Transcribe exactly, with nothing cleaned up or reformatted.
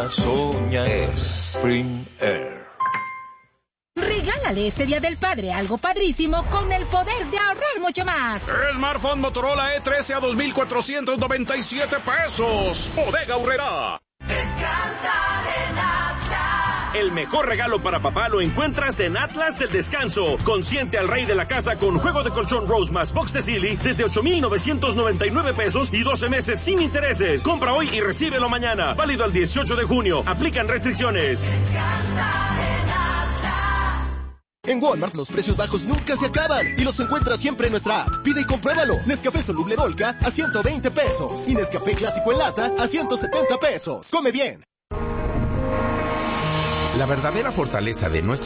a soñar. Spring Air. Regálale este Día del Padre algo padrísimo con el poder de ahorrar mucho más. Smartphone Motorola E trece a dos mil cuatrocientos noventa y siete pesos. Bodega Aurrerá. Descansa en Atlas. El mejor regalo para papá lo encuentras en Atlas del Descanso. Consiente al rey de la casa con juego de colchón Rose más box de Silly desde ocho mil novecientos noventa y nueve pesos y doce meses sin intereses. Compra hoy y recíbelo mañana. Válido al dieciocho de junio. Aplican restricciones. Descansa en Atlas. En Walmart los precios bajos nunca se acaban y los encuentras siempre en nuestra app. Pide y compruébalo. Nescafé soluble Dolca a ciento veinte pesos y Nescafé clásico en lata a ciento setenta pesos. Come bien. La verdadera fortaleza de nuestro